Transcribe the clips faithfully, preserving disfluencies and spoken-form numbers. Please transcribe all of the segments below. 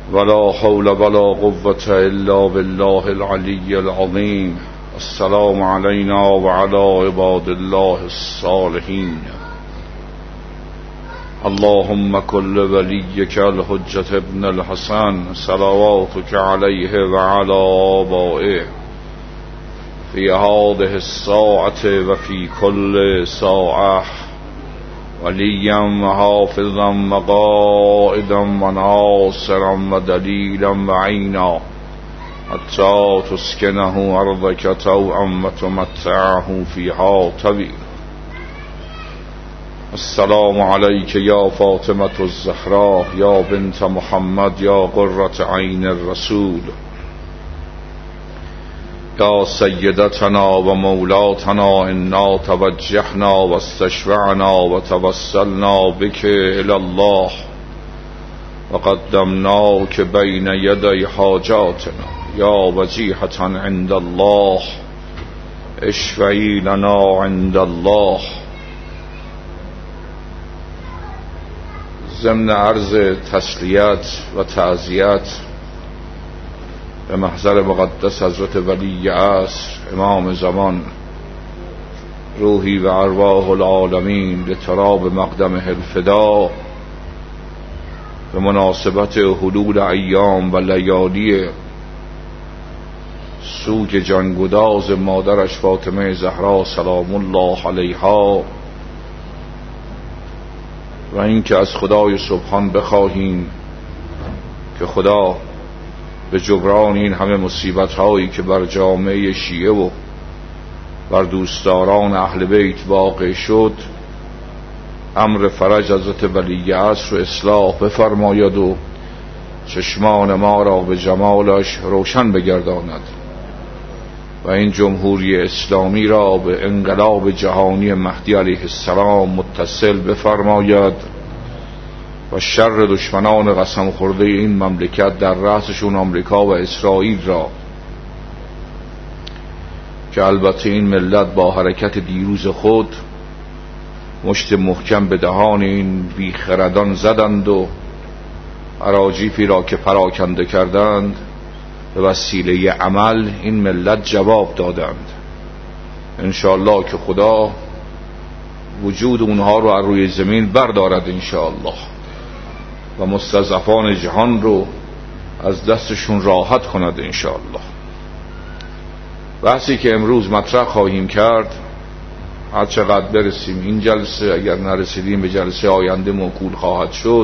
ولا حول ولا قوة إلا بالله العلي العظيم. السلام علينا وعلى عباد الله الصالحين. اللهم كل وليك الحجة ابن الحسن صلواتك عليه وعلى آبائه في هذه الساعة وفي كل ساعة وليا وحافظا وقائدا وناصرا ودليلا وعينا حتى تسكنه أرضك طوعا وتمتعه فيها طويلا. السلام عليك يا فاطمة الزهراء يا بنت محمد يا قرة عين الرسول يا سيدتنا ومولاتنا. إنا توجهنا واستشفعنا وتوسلنا بك إلى الله وقدمناك بين يدي حاجاتنا يا وجيهة عند الله اشفعي لنا عند الله. ضمن عرض تسلیت و تعزیت به محضر مقدس حضرت ولی عصر امام زمان روحی و ارواح العالمین لتراب مقدمه الفدا به مناسبت حلول ایام و لیالی سوگ جانگداز مادرش فاطمه زهرا سلام الله علیها و اینکه از خدای سبحان بخواهیم که خدا به جبران این همه مصیبت هایی که بر جامعه شیعه و بر دوستداران اهل بیت واقع شد امر فرج حضرت ولی عصر و اصلاح بفرماید و چشمان ما را به جمالش روشن بگرداند و این جمهوری اسلامی را به انقلاب جهانی مهدی علیه السلام متصل بفرماید و شر دشمنان قسم خورده این مملکت در رأسشون آمریکا و اسرائیل را که البته این ملت با حرکت دیروز خود مشت محکم به دهان این بیخردان زدند و اراجیفی را که پراکنده کردند به وسیله عمل این ملت جواب دادند. انشاءالله که خدا وجود اونها رو از روی زمین بردارد انشاءالله و مستضعفان جهان رو از دستشون راحت کند انشاءالله. بحثی که امروز مطرح خواهیم کرد هر چقدر برسیم این جلسه، اگر نرسیدیم به جلسه آینده موکول خواهد شد،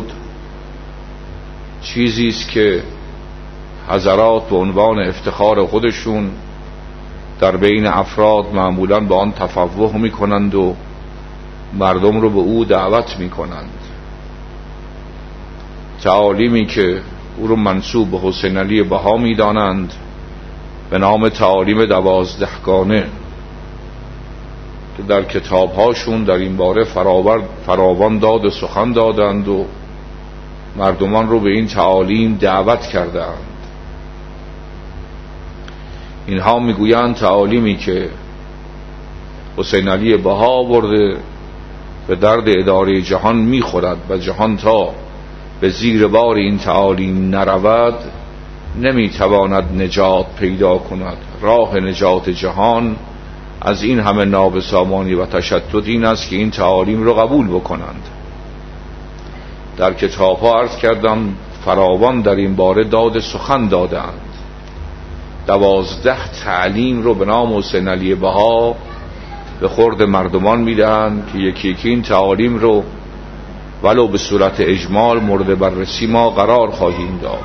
چیزی است که حضرات به عنوان افتخار خودشون در بین افراد معمولاً به آن تفوه می کنند و مردم رو به او دعوت می کنند. تعالیمی که او رو منسوب به حسین علی بها می دانند به نام تعالیم دوازدهگانه که در کتابهاشون در این باره فراوان داد سخن دادند و مردمان رو به این تعالیم دعوت کردند. اینها میگویند تعالیمی که حسین علی بها آورده به درد اداره جهان میخورد و جهان تا به زیر بار این تعالیم نرود نمیتواند نجات پیدا کند. راه نجات جهان از این همه نابسامانی و تشتت این است که این تعالیم رو قبول بکنند. در کتاب ها عرض کردم فراوان در این باره داد سخن دادند. دوازده تعلیم رو به نام حسین علی بها به خورد مردمان میدن که یکی یکی این تعالیم رو ولو به صورت اجمال مورد بررسی ما قرار خواهیم داد.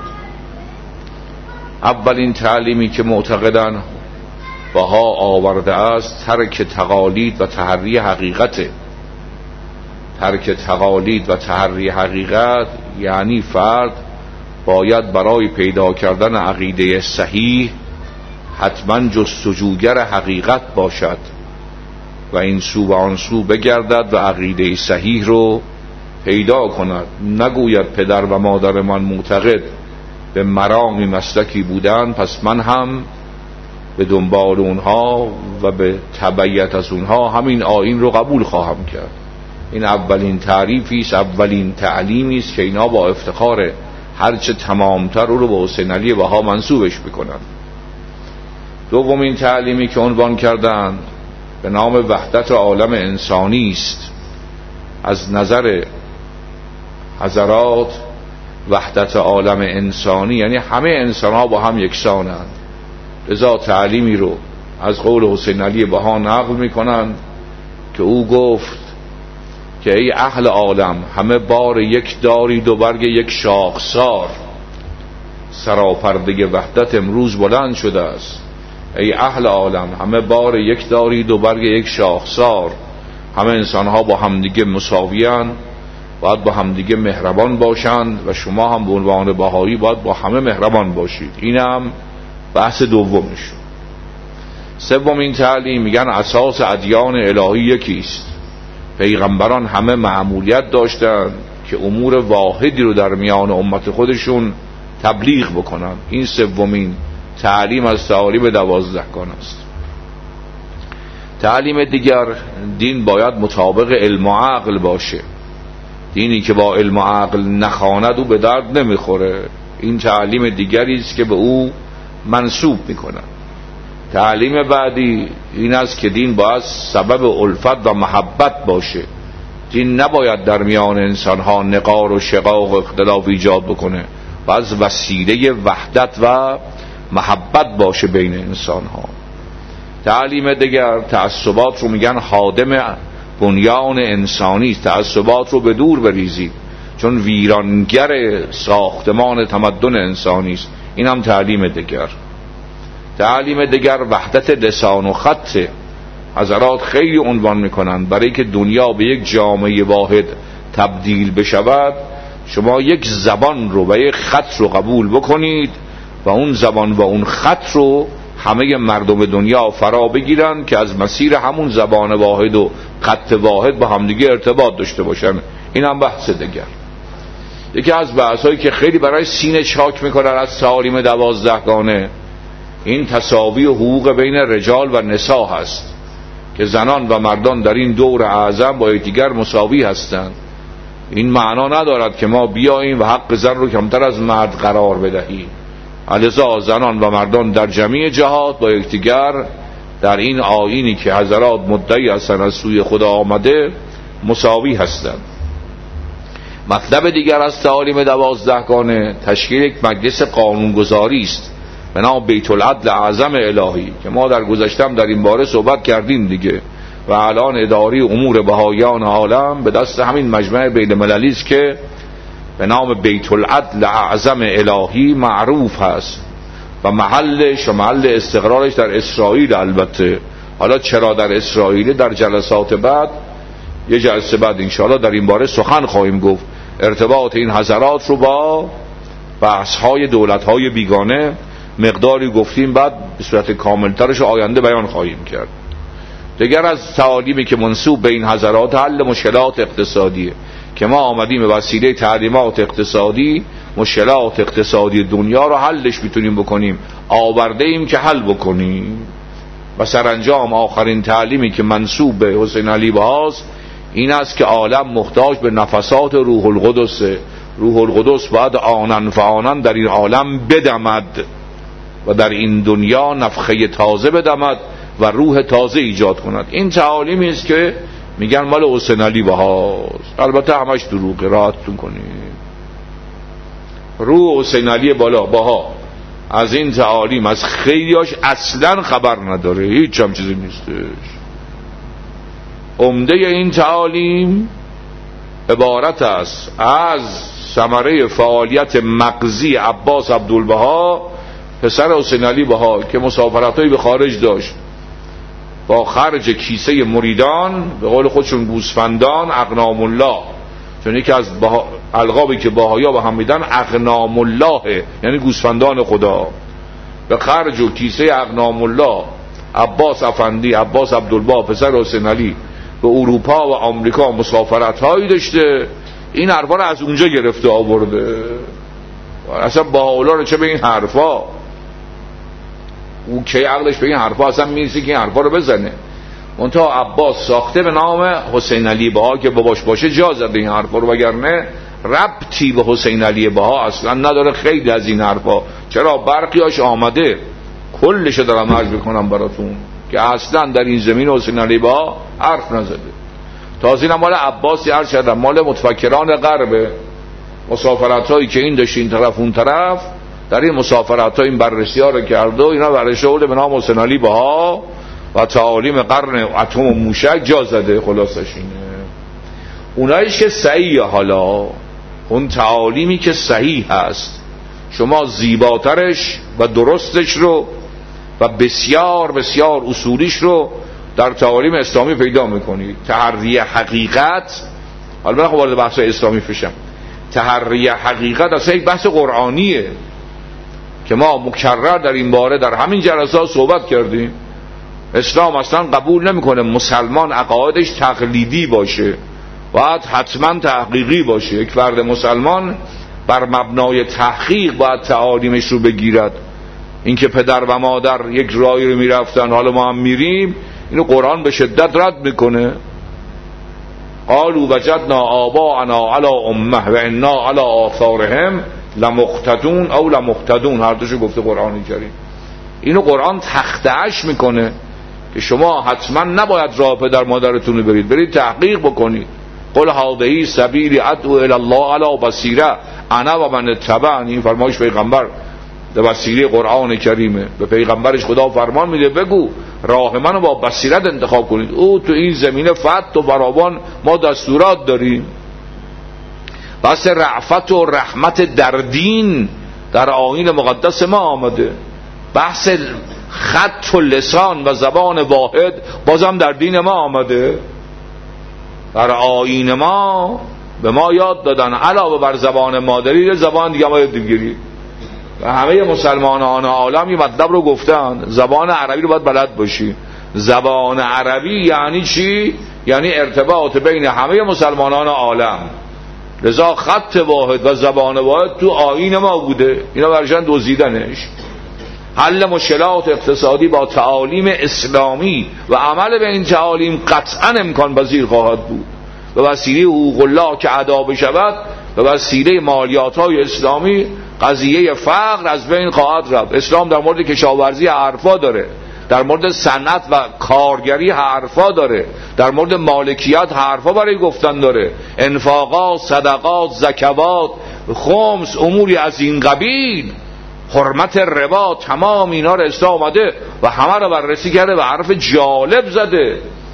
اولین تعلیمی که معتقدن بها آورده است ترک تقالید و تحری حقیقته. ترک تقالید و تحری حقیقت یعنی فرد باید برای پیدا کردن عقیده صحیح حتما جستجوگر حقیقت باشد و این سو و آن سو بگردد و عقیده صحیح رو پیدا کند. نگوید پدر و مادر من معتقد به مرامی مسلکی بودن پس من هم به دنبال اونها و به تبعیت از اونها همین آیین رو قبول خواهم کرد. این اولین تعریفی است، اولین تعلیمی است که اینا با افتخار هرچه تمامتر او رو به حسین علی بها منسوبش بکنن. دومین تعلیمی که عنوان کردند به نام وحدت عالم انسانی است. از نظر حضرات وحدت عالم انسانی یعنی همه انسان ها با هم یکسانند. لذا تعلیمی رو از قول حسین علی بها نقل میکنند که او گفت که ای اهل عالم، همه بار یک دارید و برگ یک شاخسار. سراپرده وحدت امروز بلند شده است. ای اهل عالم، همه بار یک دارید و برگ یک شاخسار. همه انسان ها با همدیگه مساویان، باید با همدیگه مهربان باشند و شما هم به عنوان بهایی باید با همه مهربان باشید. اینم بحث دومش. سومین تعلیم میگن اساس ادیان الهی یکیست. پیغمبران همه مأموریت داشتند که امور واحدی رو در میان امت خودشون تبلیغ بکنن. این سومین تعلیم از تعالیم دوازدهگانه است. تعلیم دیگر، دین باید مطابق علم و عقل باشه. دینی که با علم و عقل نخواند او به درد نمیخوره. این تعلیم دیگری است که به او منسوب میکنن. تعلیم بعدی این است که دین باید سبب الفت و محبت باشه. دین نباید در میان انسانها نقار و شقاق و اختلاف ایجاد بکنه، باید وسیله وحدت و محبت باشه بین انسانها. تعلیم دیگر، تعصبات رو میگن خادم بنیان انسانی است. تعصبات رو به دور بریزید چون ویرانگر ساختمان تمدن انسانی است. این هم تعلیم دیگر. تعلیم دیگر وحدت لسان و خط. حضرات خیلی عنوان میکنند برای که دنیا به یک جامعه واحد تبدیل بشود شما یک زبان رو و یک خط رو قبول بکنید و اون زبان و اون خط رو همه مردم دنیا فرا بگیرن که از مسیر همون زبان واحد و خط واحد با همدیگه ارتباط داشته باشن. این هم بحث دیگر. یکی از بحثایی که خیلی برای سینه چاک میکنن از تعالیم دوازدهگانه این تساوی و حقوق بین رجال و نساء هست که زنان و مردان در این دور اعظم با یکدیگر مساوی هستند. این معنا ندارد که ما بیاییم و حق زن رو کمتر از مرد قرار بدهیم. لذا زنان و مردان در جمیع جهات با یکدیگر در این آیینی که حضرات مدعی هستند از سوی خدا آمده مساوی هستند. مطلب دیگر از تعالیم دوازدهگانه تشکیل یک مجلس قانونگذاری است به نام بیت العدل اعظم الهی که ما در گذشتم در این باره صحبت کردیم دیگه و الان اداره امور بهایان عالم به دست همین مجمع بین المللی است که به نام بیت العدل اعظم الهی معروف هست و محلش و محل استقرارش در اسرائیل. البته حالا چرا در اسرائیل در جلسات بعد یه جلسه بعد انشاءالله در این باره سخن خواهیم گفت. ارتباط این حضرات رو با بحث‌های دولت‌های بیگانه مقداری گفتیم، بعد به صورت کاملترش آینده بیان خواهیم کرد. دیگر از تعالیمی که منسوب به این حضرات حل مشکلات اقتصادیه که ما آمدیم به وسیله تعلیمات اقتصادی مشکلات اقتصادی دنیا رو حلش میتونیم بکنیم، آورده ایم که حل بکنیم. و سرانجام آخرین تعلیمی که منسوب به حسین علی بهاست این است که عالم محتاج به نفسات روح القدس. روح القدس باید آنن فآنن در این عالم بدمد و در این دنیا نفخه تازه بدمد و روح تازه ایجاد کند. این تعالیمی است که میگن مال حسین علی بهاست. البته همش دروغه، راحتتون کنید. روح حسین علی بالا بها از این تعالیم از خیلیاش اصلا خبر نداره، هیچ هم چیزی نیستش. عمده این تعالیم عبارت است از ثمره فعالیت مغزی عباس عبدالبها پسر حسین علی بها که مسافرتایی به خارج داشت با خرج کیسه مریدان، به قول خودشون گوسفندان، اغنام الله، چون یکی از القابی که بهایا به هم میدن اغنام الله یعنی گوسفندان خدا. به خرج و کیسه اغنام الله عباس افندی عباس عبدالبها پسر حسین علی به اروپا و آمریکا مسافرت هایی داشته. این حرفا رو از اونجا گرفته آورده. اصلا بهاءالله رو چه به این حرفا، او که عقلش به این حرفا اصلا میرسی که این حرفا رو بزنه. منتها عباس ساخته به نام حسین علی بها که باباش باشه جا زده این حرفا رو، وگرنه ربطی به حسین علی بها اصلا نداره. خیلی از این حرفا چرا برقیاش آمده، کلشو دارم عرض بکنم براتون که اصلا در این زمین حسین علی بها حرف نزده. تازه این مال عباسی عرض کردم، مال متفکران غربه. مسافرت هایی که این داشت این طرف اون طرف، در این مسافرت ها این بررسی ها رو کرده و اینا بررسی شده به نام حسین علی بها و تعالیم قرن اتم و موشک جا زده. خلاصش اینه. اونایش که صحیح، حالا اون تعالیمی که صحیح هست شما زیباترش و درستش رو و بسیار بسیار اصولیش رو در تعالیم اسلامی پیدا میکنید. تحری حقیقت، حالا من خب وارد بحث اسلامی بشم، تحری حقیقت اصلا یک بحث قرآنیه که ما مکرر در این باره در همین جلسات صحبت کردیم. اسلام اصلا قبول نمیکنه مسلمان عقایدش تقلیدی باشه، باید حتما تحقیقی باشه. یک فرد مسلمان بر مبنای تحقیق باید تعالیمش رو بگیرد. اینکه پدر و مادر یک راهی رو میرفتن حالا ما هم میریم، اینو قرآن به شدت رد میکنه. قالوا وجدنا آباءنا علی امه و انا علی آثارهم لمقتدون او لمقتدون، هر دوشو گفته قرآن کریم. اینو قرآن تخطئش میکنه که شما حتما نباید راه پدر مادرتون رو برید، برید تحقیق بکنید. قل هذه سبیلی ادعو الی الله علی بصیره انا و من اتبعنی. این فرمایش پیغمبر به وسیله قرآن کریمه. به پیغمبرش خدا فرمان میده بگو راه منو با بصیرت انتخاب کنید. او تو این زمینه فتح و فراوان ما دستورات داریم. بس رعفت و رحمت در دین در آیین مقدس ما آمده. بحث خط و لسان و زبان واحد بازم در دین ما آمده. در آیین ما به ما یاد دادن علاوه بر زبان مادری زبان دیگه ما یاد بگیرید. و همه مسلمانان عالم یه مطلب رو گفتن، زبان عربی رو باید بلد باشی. زبان عربی یعنی چی؟ یعنی ارتباط بین همه مسلمانان عالم. لذا خط واحد و زبان واحد تو آیین ما بوده، اینا برشن دوزیدنش. حل مشکلات اقتصادی با تعالیم اسلامی و عمل به این تعالیم قطعا امکان پذیر خواهد بود. به وسیله حقوق الله که ادا بشود، به وسیله مالیات های اسلامی قضیه فقر از بین خواهد رفت. اسلام در مورد کشاورزی حرفا داره، در مورد صنعت و کارگری حرفا داره، در مورد مالکیت حرفا برای گفتن داره. انفاقات، صدقات، زکوات، خمس، اموری از این قبیل، حرمت ربا، تمام اینا رو اسلام آمده و همه رو بررسی کرده و حرف جالب زده.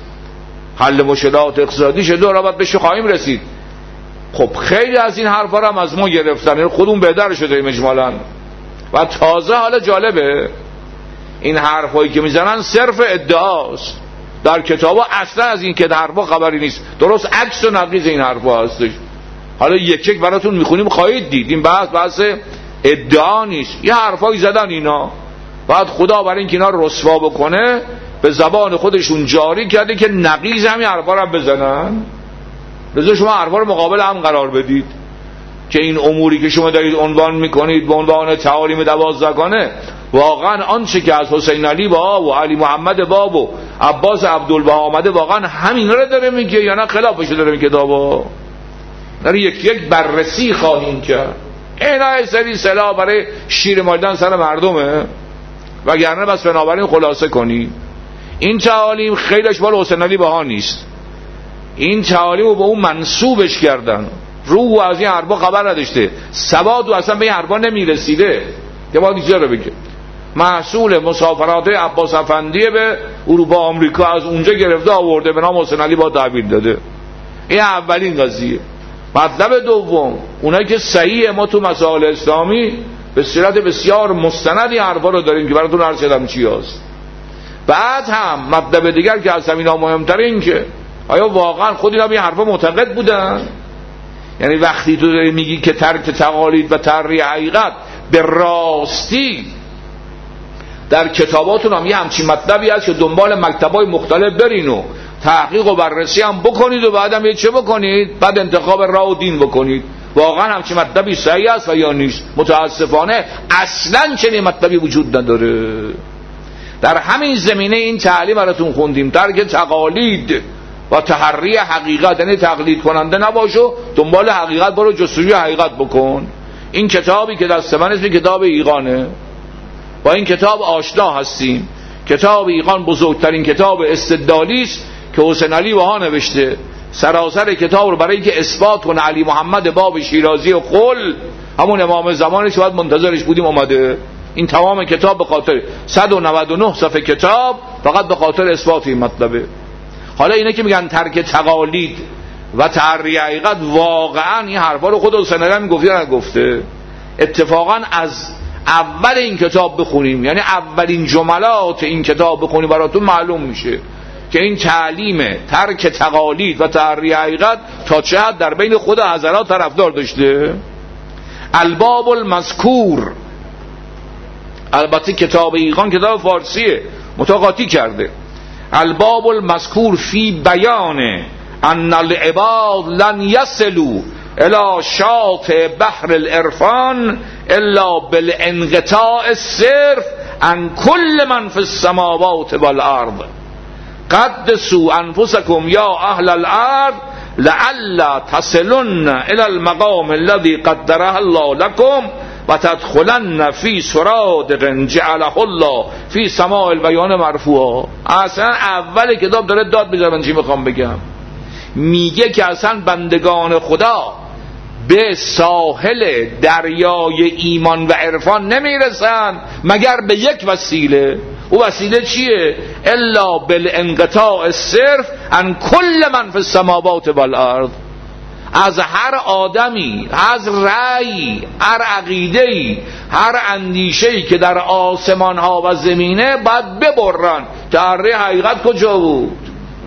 حل مشکلات اقتصادی شده و باید بهش خواهیم رسید. خب خیلی از این حرفا رو هم از ما گرفتن، این خودمون بهتر شده مجمالاً. و تازه حالا جالبه این حرفایی که میزنن صرف ادعاست. در کتابا اصلا از این که حرفا خبری نیست، درست عکس و نقیض این حرفا هستش. حالا یک یک براتون میخونیم خواهید دید. این بحث بحث ادعا نیست، یه حرفایی زدن اینا. بعد خدا برای اینکه اینا رو رسوا بکنه به زبان خودشون جاری کرده که نقیض همین حرفا رو بزنن. لذا شما حرفا رو مقابل هم قرار بدید که این اموری که شما دارید عنوان میکنید به عنوان تعالیم دوازدگانه، واقعا آنچه که از حسین علی بها و علی محمد باب و عباس عبدالبها آمده واقعا همین رو داره میگه یا نه خلافش داره میگه؟ کتابا داره یک یک بررسی خواهیم کرد. اینا سری سلاح برای شیر مالیدن سر مردمه، وگرنه بس بنابراین خلاصه کنی این تعالیم خیلیش مال حسین علی بها نیست. این تعالیم رو به اون منسوبش کردن، روح از این حرفا خبر نداشته، سواد و اصلا به این حرفا نمیرسیده که باید اینجا رو بگه. محصول مسافرات عباس افندیه به اروپا آمریکا، از اونجا گرفته آورده به نام حسین علی بها تحویل داده. این اولین قضیه. مطلب دوم، اونایی که صحیح ما تو مسائل اسلامی به صورت بسیار مستندی حرفا رو داریم که براتون عرض کردم چی هست. بعد هم مطلب دیگر که از همینا مهمتر این که آیا واقعا خود اینا به این حرفا معتقد بودن؟ یعنی وقتی تو داری میگی که ترک تقالید و تحری حقیقت به راستی در کتاباتون هم یه همچین مطلبی هست که دنبال مکتبای مختلف برین و تحقیق و بررسی هم بکنید و بعدم یه چه بکنید؟ بعد انتخاب راه و دین بکنید. واقعا همچین مطلبی صحیح است و یا نیست؟ متاسفانه اصلا چنین مطلبی وجود نداره. در همین زمینه این تعلیم براتون خوندیم، ترک تقالید و تحری حقیقت، یعنی تقلید کننده نباش و دنبال حقیقت برو، جستجوی حقیقت بکن. این کتابی که دست من اسم کتاب ایقانه، با این کتاب آشنا هستیم. کتاب ایقان بزرگترین کتاب استدلالی است که حسین علی بها نوشته. سراسر کتاب رو برای اینکه اثبات کنه علی محمد باب شیرازی و قل همون امام زمانی که باید منتظرش بودیم اومده. این تمام کتاب به خاطر صد و نود و نه صفحه کتاب فقط به خاطر اثبات این مطلبه. حالا اینه که میگن ترک تقالید و تحری حقیقت، واقعا این حرفا رو خود حسین علی گفته یا نگفته؟ اتفاقا از اول این کتاب بخونیم، یعنی اولین جملات این کتاب بخونیم براتون معلوم میشه که این تعلیم ترک تقالید و تحری حقیقت تا چه حد در بین خود حضرات طرفدار داشته. الباب المذکور، البته کتاب ایقان کتاب فارسیه متقاطی کرده. الباب المذکور فی بیان ان العباد لن یصلوا الى شاطئ بحر العرفان الا بالانقطاع الصرف عن كل من في السماوات والارض قدسوا انفسكم یا اهل الارض لعل تصلن الى المقام الذي قدره الله لكم و تدخلن فی سرادق جعله الله فی سماع البیان مرفوعا. اصلا اول کتاب داره داد میزنن چی میخوام بگم. میگه که اصلا بندگان خدا به ساحل دریای ایمان و عرفان نمیرسن مگر به یک وسیله. او وسیله چیه؟ الا بالانقطاع الصرف عن كل من فی السماوات والارض. از هر آدمی، از رأی، هر عقیده‌ای، هر اندیشه‌ای که در آسمان ها و زمینه باید ببرن. تحری حقیقت کجا بود؟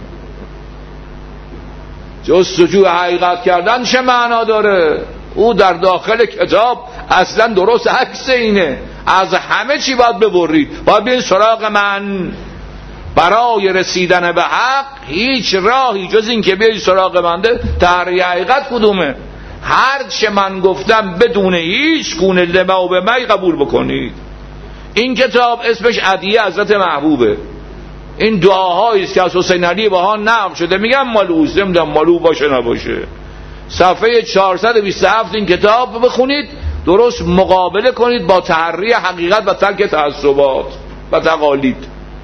جستجوی حقیقت کردن چه معنا داره؟ او در داخل کتاب اصلا درست عکس اینه. از همه چی باید ببرید، باید بیاین سراغ من. برای رسیدن به حق هیچ راهی جز این که بیاید سراغ منده. تحری حقیقت کدومه؟ هر چه من گفتم بدون هیچ گونه لمه و به می قبول بکنید. این کتاب اسمش ادعیه حضرت محبوبه. این دعاهایی است که از حسین علی بها نقل شده. میگم مالوس، نمیدونم مالو باشه نباشه. صفحه چهارصد و بیست و هفت این کتاب بخونید، درست مقابله کنید با تحری حقیقت و ترک تعصبات و تقالید.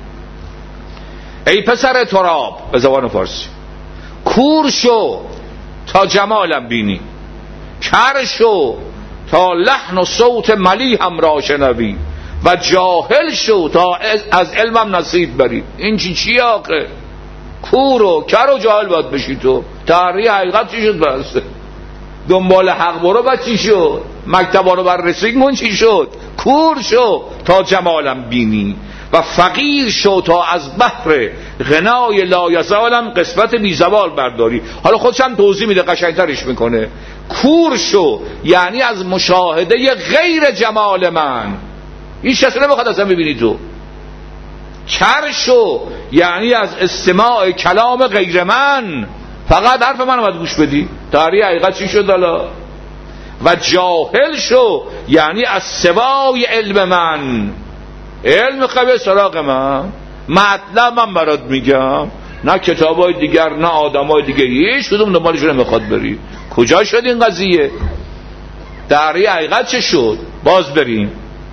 ای پسر تراب، به زبان فارسی، کور شو تا جمالم بینی، کر شو تا لحن و صوت ملیحم را شنوی، و جاهل شو تا از علمم نصیب بری. این چی چی آقه؟ کور و کر و جاهل باید بشی تو. تحری حقیقت چی شد بسته؟ دنبال حق برو بعد چی شد؟ مکتبا رو بررسی کن چی شد؟ کور شو تا جمالم بینی و فقیر شو تا از بحر غنای لایزالم قسمت بی زوال برداری. حالا خودش هم توضیح میده، قشنگترش میکنه. کور شو یعنی از مشاهده غیر جمال من، هیچ کسی نمیخواد اصلا ببینی تو. کر شو یعنی از استماع کلام غیر من، فقط حرف من باید گوش بدی. تحری حقیقت چی شد حالا؟ و جاهل شو یعنی از سوای علم من، علم قوی سراغ من، مطلب من برات میگم، نه کتابای دیگر نه آدمای دیگه، هیچ کدوم دنبالش نمیخواد بری. کجا شد این قضیه؟ تحری حقیقت چه شد؟ باز بریم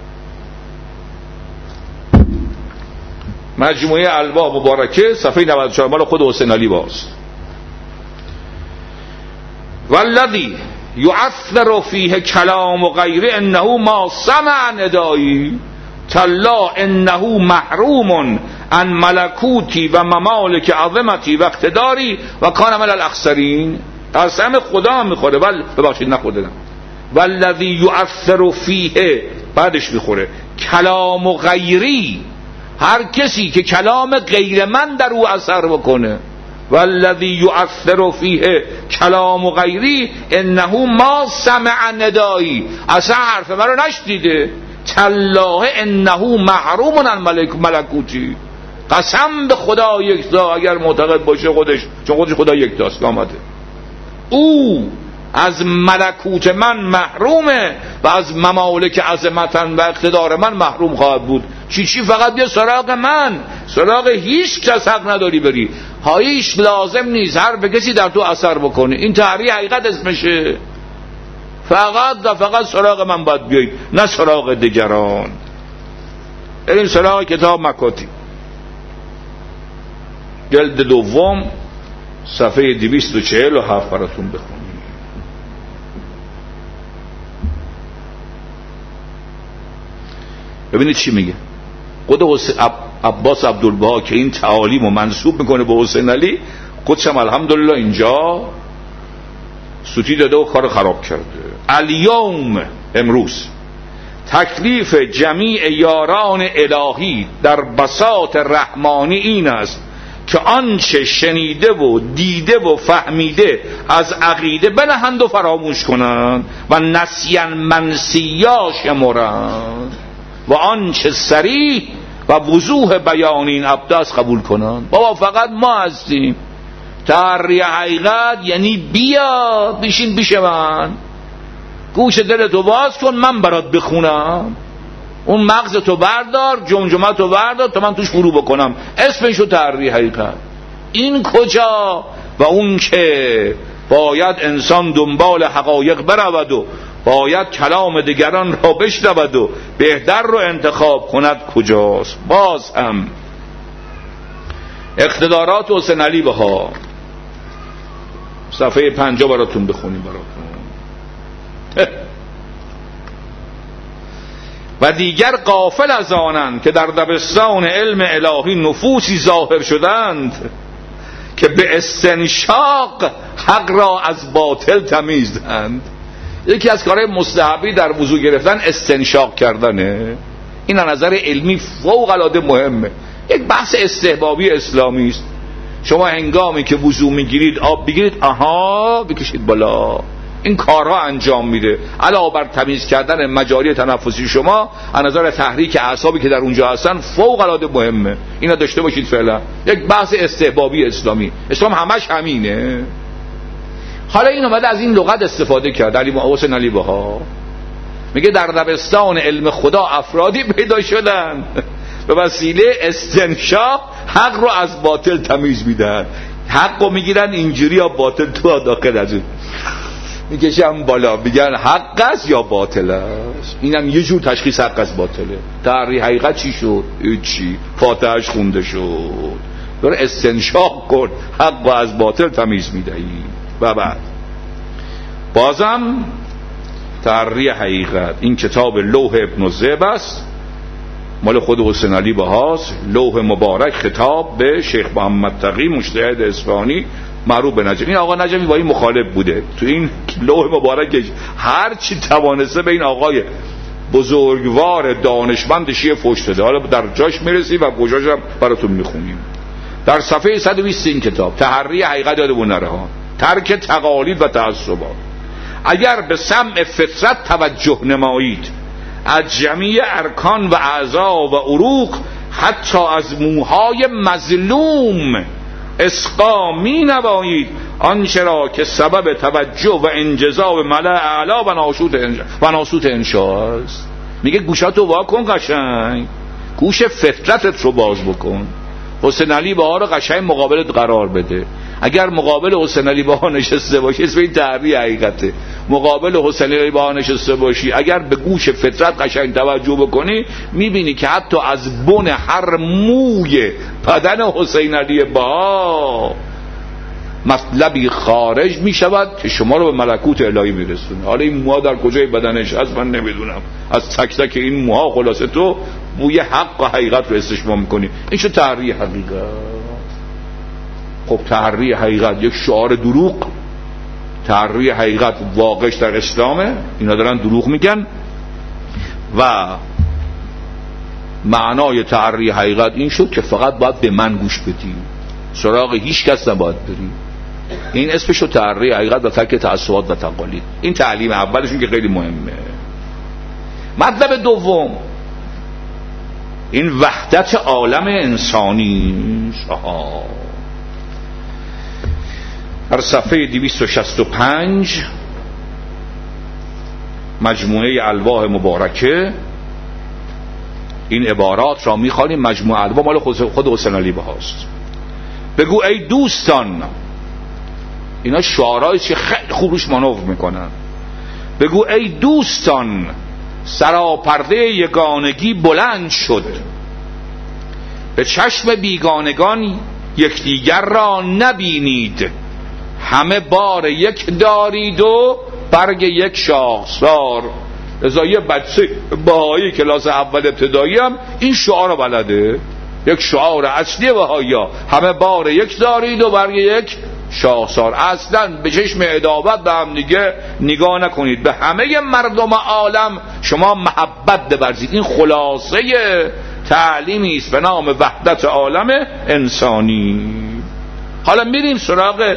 مجموعه الواح مبارکه صفحه نود و چهار مال خود حسین علی باز. والذی یؤثر فیه کلام و غیره انه ما سمع ندایی تلا انه محروم عن ملکوتی و ممالک عظمتی و اقتداری و کان من الاخسرین. قسم خدا هم میخوره، ولی ببخشید نخوردم. والذی یؤثر فیه بعدش میخوره کلام و غیری، هر کسی که کلام غیر من در او اثر بکنه. والذی یؤثر فیه کلام و غیری انه ما سمع ندایی، اصلا حرف من رو نشنیده. تالله انه محروم عن ملکوتی، قسم به خدا یکتا اگر معتقد باشه خودش، چون خودش خدا یکتاست آمده، او از ملکوت من محرومه و از ممالک عظمتن و اقتدار من محروم خواهد بود. چی چی فقط بیا سراغ من، سراغ هیچ کس حق نداری بری، هیچ لازم نیست هر به کسی در تو اثر بکنه. این تحریح حقیقت اسمشه. فقط و فقط سراغ من باید بیایید، نه سراغ دیگران. بریم سراغ کتاب مکاتیب جلد دوم صفحه دویست و چهل و هفت براتون بخونیم. ببینید چی میگه. خود عباس عبدالبها که این تعالیم رو منسوب میکنه به حسین علی، خودش هم الحمدلله اینجا سوتی داده و کار خراب کرده. الیوم، امروز، تکلیف جمیع یاران الهی در بساط رحمانی این است که آنچه شنیده و دیده و فهمیده از عقیده بنهند و فراموش کنند و نسیان منسیاش شمرند و آنچه صریح و وضوح بیان این ابداس قبول کنند. بابا فقط ما هستیم. تحریح حقیقت یعنی بیا بشین پیش من، گوش دلتو باز کن، من برات بخونم، اون مغزتو بردار، جمجمتو بردار تا من توش فرو بکنم. اسمشو تحریح حقیقت. این کجا؟ و اون که باید انسان دنبال حقایق برود و باید کلام دیگران را بشنود و بهتر رو انتخاب کند کجاست؟ باز هم اقتدارات حسین علی بها صفحه پنجاه براتون بخونیم براتون. و دیگر غافل از آنند که در دبستان علم الهی نفوسی ظاهر شدند که به استنشاق حق را از باطل تمیزدند. یکی از کارهای مستحبی در وضو گرفتن استنشاق کردنه. این از نظر علمی فوق العاده مهمه. یک بحث استحبابی اسلامی است. شما هنگامی که وضو میگیرید آب بگیرید، آها بکشید بالا. این کارها انجام میده علاوه بر تمیز کردن مجاری تنفسی شما. از نظر تحریک اعصابی که در اونجا هستن فوق العاده مهمه. اینا داشته باشید. فعلا یک بحث استحبابی اسلامی. اسلام همش همینه. حالا این اومده از این لغت استفاده کرد. علی حسین علی بها میگه در دبستان علم خدا افرادی پیدا شدن به وسیله استنشاق حق رو از باطل تمیز میدن. حق رو میگیرن اینجوری یا باطل تو داخل از اون میکشن بالا، میگن حق است یا باطل است. اینم یه جور تشخیص حق است باطله. تحریح حقیقت چی شد؟ چی؟ فاتحه‌اش خونده شد. داره استنشاق کن، حق رو از باطل تمیز میدهی. و بعد بازم تحریح حقیقت. این کتاب لوح ابن الذئب است، مال خود حسین علی بهاست. لوح مبارک خطاب به شیخ محمد تقی مجتهد اصفهانی معروف به نجمی. این آقا نجمی با این مخالف بوده. تو این لوح مبارکش هر چی توانسته به این آقای بزرگوار دانشمند شیعه فحش داده. حالا در جاش میرسی و گوشاش هم براتون میخونیم. در صفحه صد و بیست این کتاب تحریح حقیقت یادمون نره ها. ترک تقالید و تعصبات. اگر به سمع فطرت توجه نمایید، از جمیع ارکان و اعضا و عروق حتی از موهای مظلوم اسقا می نبایید آنچه را که سبب توجه و انجذاب ملأ اعلا و ناسوت انشا و ناسوت انشا است. میگه گوشاتو وا کن قشنگ، گوش فطرتت رو باز بکن. حسین علی بها رو قشنگ مقابلت قرار بده. اگر مقابل حسین علی بها نشسته باشی اسم این تحریح حقیقته. مقابل حسین علی بها نشسته باشی اگر به گوش فطرت قشنگ توجه بکنی میبینی که حتی از بن هر موی بدن حسین علی بها مطلبی خارج میشود که شما رو به ملکوت الهی میرسونه. حالا این موها در کجای بدنش هست من نمیدونم. از تک تک این موها خلاصه تو بوی حق و حقیقت رو استشمام میکنی. این شو تحریح حقیقت. خب تحریح حقیقت یک شعار دروغ. تحریح حقیقت واقعش در اسلامه. اینا دارن دروغ میگن. و معنای تحریح حقیقت این شد که فقط باید به من گوش بدی، سراغ هیچ کس نباید بری. این اسمشو تحریح حقیقت و ترک تعصبات و تقالید. این تعلیم اولشون که خیلی مهمه. مطلب دوم این وحدت عالم انسانی. آها در صفحه دویست و شصت و پنج مجموعه الواح مبارکه. این عبارات را میخوانیم. مجموعه الواح مال خود حسین علی بهاست. بگو ای دوستان، اینا شعارهایی که خیلی خوب روش مانور میکنن. بگو ای دوستان، سراپرده یگانگی بلند شد، به چشم بیگانگان یکدیگر را نبینید، همه بار یک دارید و برگ یک شاخسار. لذا یه بچه بهایی کلاس اول ابتدایی هم این شعار رو بلده، یک شعار اصلی بهایی ها، همه بار یک دارید و برگ یک شاخسار. اصلا به چشم عداوت به هم دیگه نگاه نکنید، به همه مردم عالم شما محبت بورزید. این خلاصه تعلیمی است به نام وحدت عالم انسانی. حالا میریم سراغ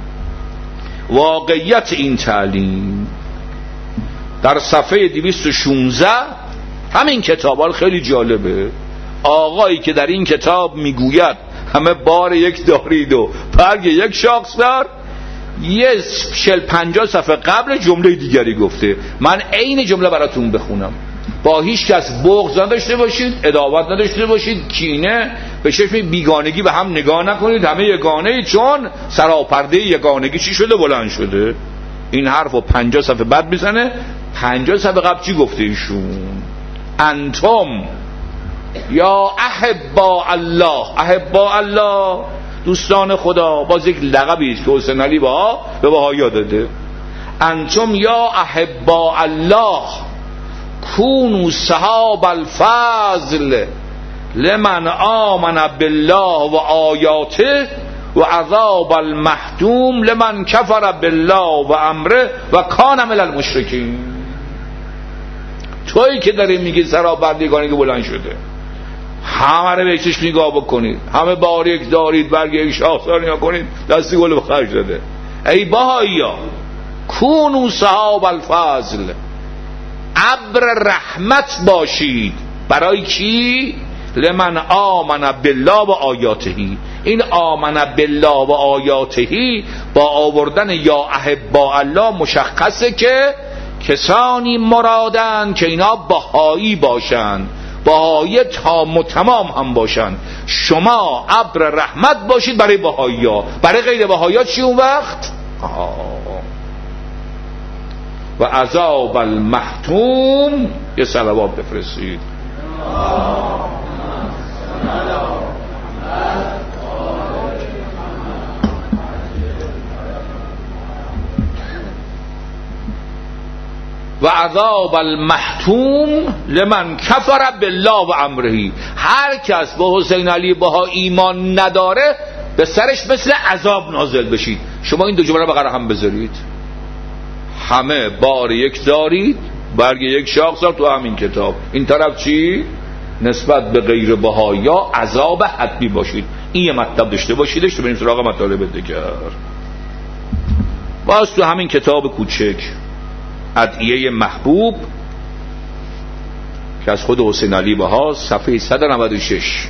واقعیت این تعلیم. در صفحه دویست و شانزده همین کتاب خیلی جالبه. آقایی که در این کتاب میگوید همه بار یک دارید و برگ یک شاخسار، یه چهل پنجاه صفحه قبل جمله دیگری گفته. من عین جمله براتون بخونم. با هیچ کس بغض نداشته باشید، عداوت نداشته باشید، کینه، به چشم بیگانگی به هم نگاه نکنید، همه یگانه ای، چون سراپرده یگانگی چی شده؟ بلند شده. این حرفو پنجاه صفحه بعد میزنه. پنجاه صفحه قبل چی گفته ایشون؟ انتم یا احبا الله، احبا الله دوستان خدا، باز یک لقبی است که حسین علی بها به بهایی داده. انتم یا احبا الله کونوا صحاب الفضل لمن آمن بالله و آیاته و عذاب المحتوم لمن کفر بالله و امره و کان من المشرکین. تویی که داری میگی سراپردگانی که بلند شده، همه رو بهشش نگاه بکنید، همه باریک دارید، برگ یک شاخسار نگاه کنید، دستی گل بخرج داده. ای بهایی ها، کونوا صحاب الفضل، ابر رحمت باشید. برای کی؟ لمن آمن بالله و آیاتهی. این آمن بالله و آیاتهی با آوردن یا احبا الله مشخصه که کسانی مرادن که اینا بهایی باشن، بهایی تام و تمام هم باشن. شما ابر رحمت باشید برای بهایی ها. برای غیر بهایی ها چی اون وقت؟ آه. و عذاب المحتوم یه صلوات بفرستید. و عذاب المحتوم لمن کفر بالله و امره. هر کس به حسین علی بها ایمان نداره به سرش مثل عذاب نازل بشید. شما این دو جمله رو بقیه هم بذارید. همه بار یک دارید، برگ یک شاخسار. تو همین کتاب این طرف چی؟ نسبت به غیر بهایی عذاب حتمی باشید. این یه مطلب داشته باشیدش. تو بریم سراغ مطالب دیگر. باز تو همین کتاب کوچک ادعیه محبوب که از خود حسین علی بها، صفحه صد و نود و شش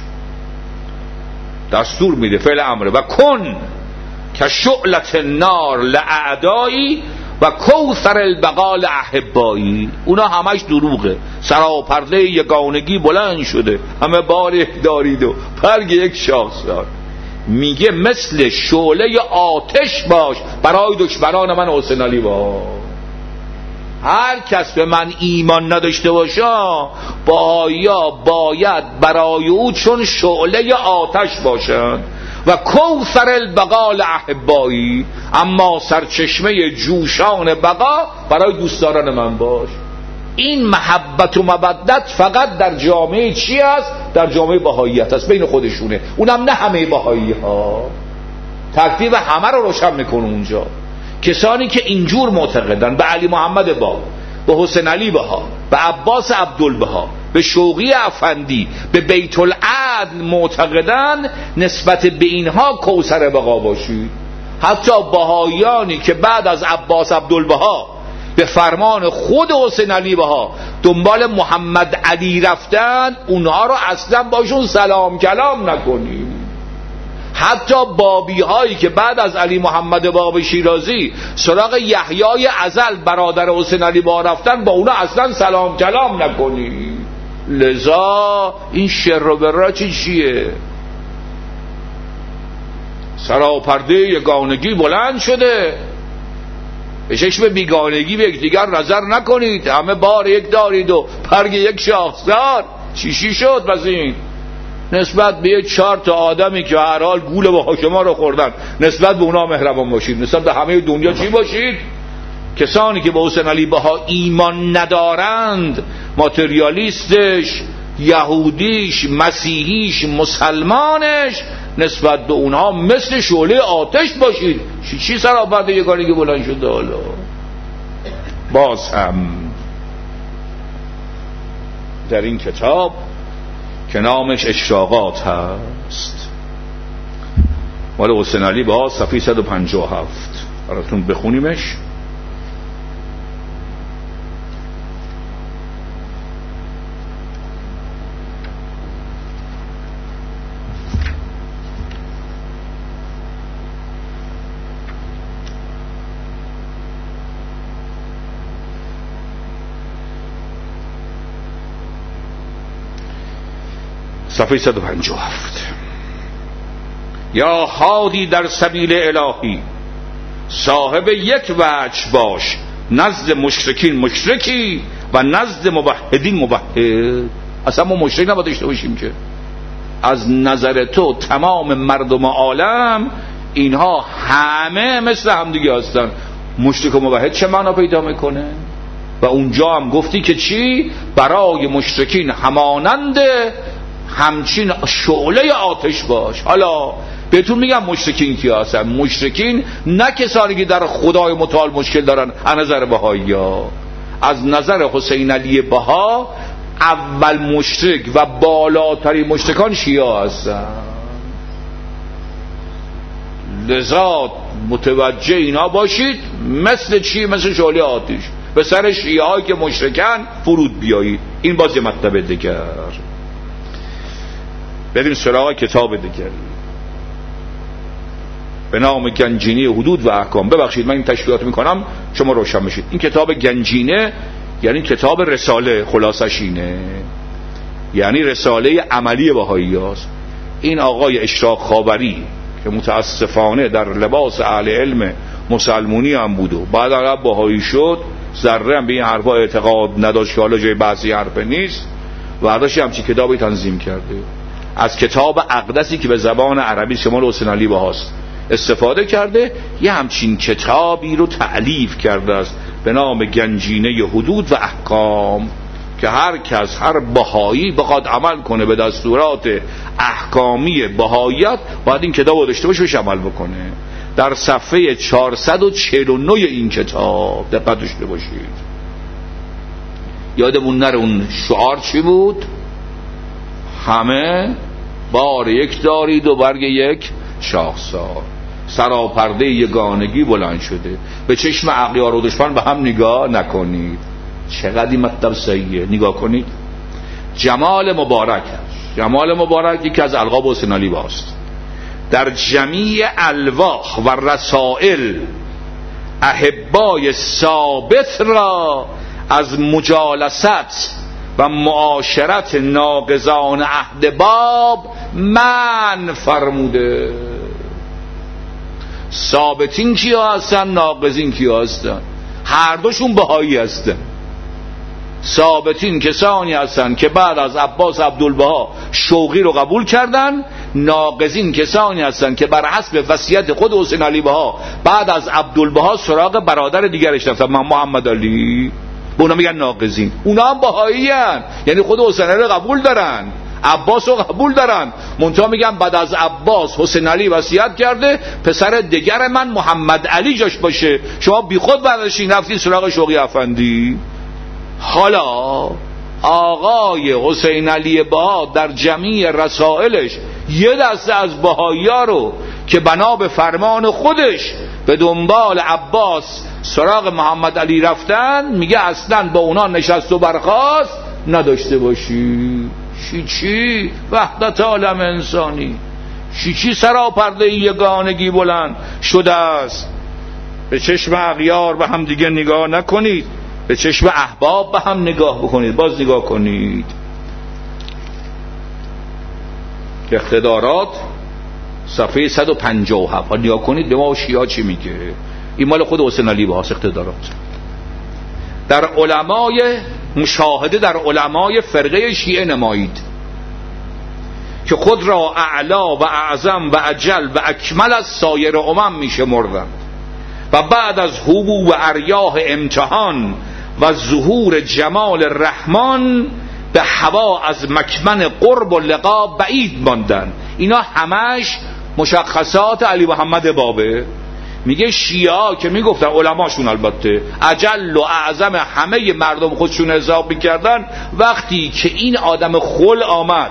دستور میده، فعل امره، و کن که شعلت النار لاعدایی و کوثر البقال احبایی. اونا همش دروغه. سراپرده یگانگی بلند شده، همه بار یک دارید و برگ یک شاخسار. میگه مثل شعله آتش باش برای دشمنان من حسین علی بها. هر کس به من ایمان نداشته باشه بایا باید برای او چون شعله آتش باشد. و کوثر البقال احبایی، اما سرچشمه جوشان بقا برای دوستداران من باش. این محبت و مودت فقط در جامعه چی است؟ در جامعه بهاییت است، بین خودشونه. اونم نه همه بهایی ها. ترتیب همه رو روشن میکنه اونجا. کسانی که اینجور معتقدن به علی محمد با، به حسین علی بها، به عباس عبدالبها، به شوقی افندی، به بیت العدل معتقدن، نسبت به اینها کوثر بقا باشید. حتی بهاییانی که بعد از عباس عبدالبها به فرمان خود حسین علی بها دنبال محمد علی رفتن، اونها رو اصلا باشون سلام کلام نکنیم. حتی بابی هایی که بعد از علی محمد باب شیرازی سراغ یحیای ازل برادر حسین علی بها رفتن، با اونا اصلا سلام کلام نکنی. لذا این شر و برا چی چیه؟ سراپرده یگانگی بلند شده، به چشم بیگانگی به یکدیگر نظر نکنید، همه بار یک دارید و پرگ یک شاخسار. چیشی شد بس این نسبت به یک چهار تا آدمی که هر حال گول با شما رو خوردن، نسبت به اونا مهربان باشید، نسبت به همه دنیا چی باشید؟ کسانی که به حسین علی بها ایمان ندارند، ماتریالیستش، یهودیش، مسیحیش، مسلمانش، نسبت به اونها مثل شعله آتش باشید. چی چی سراپرده یگانگی بلند شده؟ حالا باز هم در این کتاب که نامش اشراقات هست، مال حسین علی بها، صفحه صد و پنجاه و هفت، براتون بخونیمش. صفحه صد و پنجاه و هفت. یا هادی در سبیل الهی، صاحب یک وجه باش، نزد مشرکین مشرکی و نزد موحدین موحد. اصلا ما مشرک نباید داشته باشیم که از نظر تو تمام مردم عالم اینها همه مثل همدیگه هستن. مشرک و موحد چه معنا پیدا میکنه؟ و اونجا هم گفتی که چی؟ برای مشرکین همانند همچین شعله آتش باش. حالا بهتون میگم مشرکین کی هستن. مشرکین نه کسانی که در خدای متعال مشکل دارن از نظر بهایی ها. از نظر حسین علی بها اول مشرک و بالاترین مشرکان شیعه هستن. لذا متوجه اینا باشید، مثل چی؟ مثل شعله آتش به سر شیعه هایی که مشرکن فرود بیایید. این باز یه مطلب دیگر. بریم سراغ کتاب دیگر به نام گنجینه حدود و احکام. ببخشید من این تشبیهات میکنم شما روشن بشید. این کتاب گنجینه یعنی کتاب رساله، خلاصش اینه، یعنی رساله عملی بهایی هست. این آقای اشراق خاوری که متاسفانه در لباس اهل علم مسلمونی هم بود و بعد عرب بهایی شد، ذره هم به این حرفا اعتقاد نداشت که حالا جای بحثی حرف نیست، ورداشی همچی کتابی تنظیم کرده. از کتاب اقدسی که به زبان عربی شمال حسین علی بهاست استفاده کرده، یه همچین کتابی رو تألیف کرده است به نام گنجینه حدود و احکام، که هر کس، هر بهایی بخواد عمل کنه به دستورات احکامی بهاییت باید این کتاب رو داشته باشه و عمل بکنه. در صفحه چهارصد و چهل و نه این کتاب دقت داشته باشید. یادمون نره اون شعار چی بود؟ همه بار یک دارید و برگ یک شاخسار. سراپرده یگانگی بلند شده، به چشم اغیار و دشمن به هم نگاه نکنید. چقدر این مطلب صحیحه، نگاه کنید. جمال مبارک هست. جمال مبارک یکی از القاب حسین علی بهاست. در جمیع الواح و رسائل احبای ثابت را از مجالست و معاشرت ناقضان عهد باب من فرموده. ثابتین کیا هستن؟ ناقضین کیا هستن؟ هر دوشون بهایی هستن. ثابتین کسانی هستن که بعد از عباس عبدالبها شوقی رو قبول کردن. ناقضین کسانی هستن که بر حسب وصیت خود حسین علی بها بعد از عبدالبها سراغ برادر دیگرش رفتن، محمد علی. به اونا میگن ناقضین. اونا هم بهایی هن. یعنی خود حسین علی قبول دارن، عباس رو قبول دارن، منتها میگن بعد از عباس حسین علی وصیت کرده پسر دیگر من محمد علی جاش باشه. شما بی خود برداشتین رفتین سراغ شوقی افندی. حالا آقای حسین علی بها در جمیع رسائلش یه دسته از بهایی‌ها رو که بنا به فرمان خودش به دنبال عباس سراغ محمد علی رفتن، میگه اصلا با اونا نشست و برخاست نداشته باشی. چی چی؟ وحدت عالم انسانی. چی چی سراپرده یگانگی بلند شده است. به چشم اغیار به هم دیگه نگاه نکنید، به چشم احباب به هم نگاه بکنید. باز نگاه کنید اقتدارات صفحه صد و پنجاه و هفت نگاه کنید به ما شیعه چی میگه. این مال خود حسین علی بهاست. اقتدارات در علمای مشاهده در علمای فرقه شیعه نمایید که خود را اعلا و اعظم و اجل و اکمل از سایر امم میشمردند و بعد از حبوب و اریاح امتحان و ظهور جمال رحمان به هوا از مکمن قرب و لقا بعید ماندند. اینا همش مشخصات علی محمد بابه. میگه شیعه که میگفتن علماشون البته اجل و اعظم همه مردم خودشون حساب میکردن، وقتی که این آدم خل آمد